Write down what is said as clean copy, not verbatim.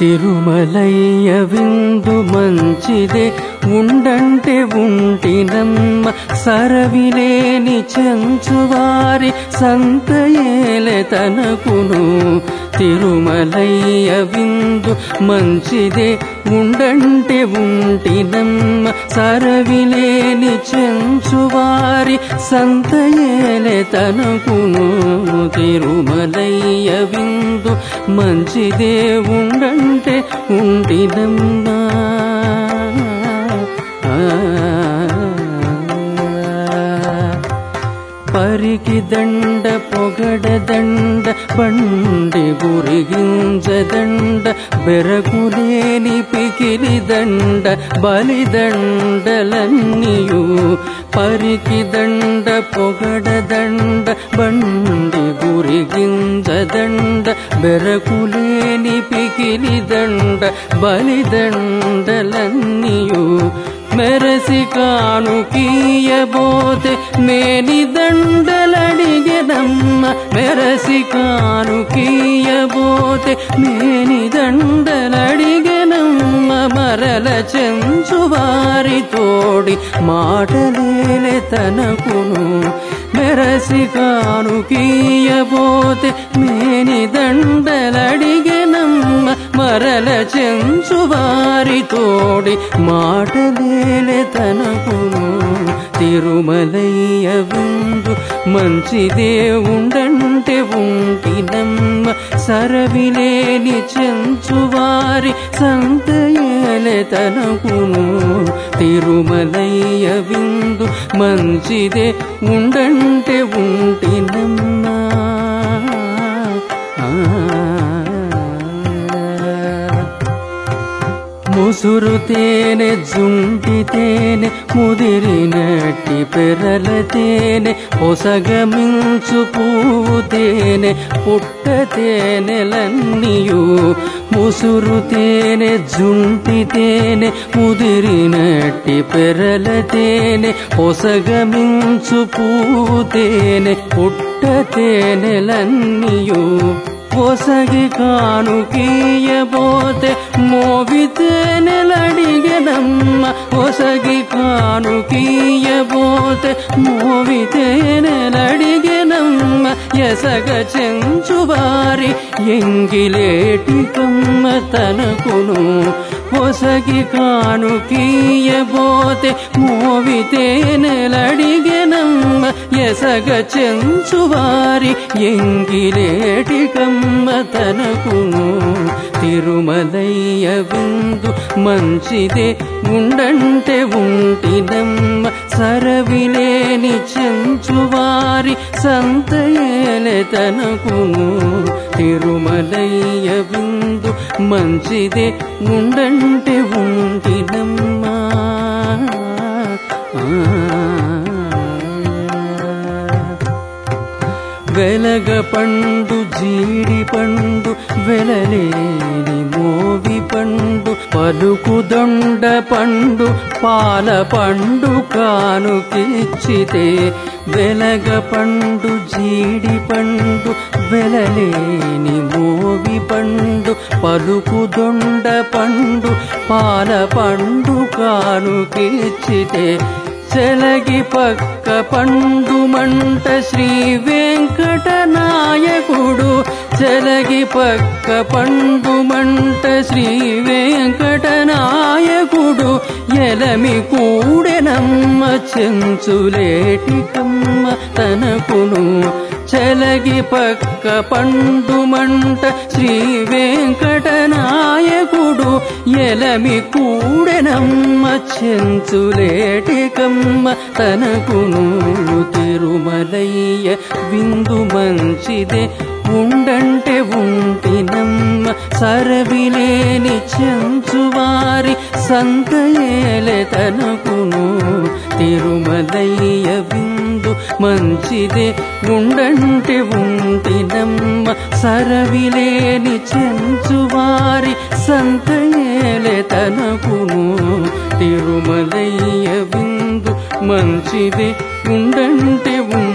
తిరుమలయ్య విందు మంచిదే ఉండంటే ఉంటినమ్మ సరవిలేని చెంచువారి సంతయేలే తనకును తిరుమలయ్య విందు మంచిదే ఉండంటే ఉంటినమ్మ సరవిలేని చెంచువారి సంతయేలే తనకును తిరుమలయ్య విందు మంచిదే ఉండంటే ఉంటినమ్మా పరికి దండ పొగడ దండ బండి గురిగింజ దండ బెరకులేని పికిలి దండ బలిదండలన్నీయు పరికి దండ పొగడ దండ బండి గురిగింజ దండ బెరకులేని పికిలి దండ బలిదండలన్నీయు మెరసి కానుకీయబోతే మేని దండలడిగెదమ్మ మెరసి కానుకీయబోతే మేని దండలడిగెనమ్మ మరల చెంచువారి తోడి మాటలేలే తనకును మెరసి కానుకీయబోతే మేని దండలడిగెనమ్మ మరల చెంచువారి తోడి మాటలేలే తనకును తిరుమలయ్య విందు మంచిదే ఉండంటే ఉంటినమ్మ సరవిలేని చెంచువారి సంతయేలే తనకును తిరుమలయ్య విందు మంచిదే ఉండంటే ఉంటినమ్మా ముసురు తేనె జుంటి తేనె ముదిరినట్టి పెరల తేనె పొసగమించు పువ్వు తేనె పుట్ట తేనెలన్నీయు ముసురు తేనె జుంటి తేనె ముదిరినట్టి పెరల తేనె పొసగమించు పువ్వు తేనె పుట్ట తేనెలన్నీయు పొసగి కానుకీయబోతే మోవితేనెలడిగెదమ్మ పొసగి కానుకీయబోతే మోవితేనెలడిగెదమ్మ ఎసగ చెంచువారి ఎంగిలేటికమ్మ తనకును పొసగి కానుకీయబోతే మోవితేనెలడిగెదమ్మ ఎసగ చెంచువారి ఎంగిలేటికమ్మ తనకును తిరుమలయ్య విందు మంచిదే ఉండంటే ఉంటినమ్మ సరవిలేని చెంచువారి సంతయేలే తనకును తిరుమలయ్య విందు మంచిదే ఉండంటే ఉంటినమ్మా వెలగ పండు జీడి పండు వెలలేని మోవి పండు పలుకు దొండ పండు పాల పండు కానుకిచ్చితే వెలగ పండు జీడి పండు వెలలేని మోవి పండు పలుకు దొండ పండు పాల పండు కానుకిచ్చితే చెలగి పక్క పండు మంట శ్రీ వెంకటనాయకుడు చెలగి పక్క పండు మంట శ్రీ వెంకటనాయకుడు ఎలమి కూడెనమ్మ చెంచులేటికమ్మ తనకును చెలగి పక్క పండు మంట శ్రీ వెంకటనాయకుడు ఎలమి కూడెనమ్మ చెంచులేటికమ్మ తనకును తిరుమలయ్య విందు మంచిదే ఉండంటే ఉంటినమ్మ సరవిలేని చెంచువారి సంతయేలే తనకును తిరుమలయ్య విందు మంచిదే ఉండంటే ఉంటినమ్మ సరవిలేని చెంచువారి సంతయేలే తనకును తిరుమలయ్య విందు మంచిదే ఉండంటే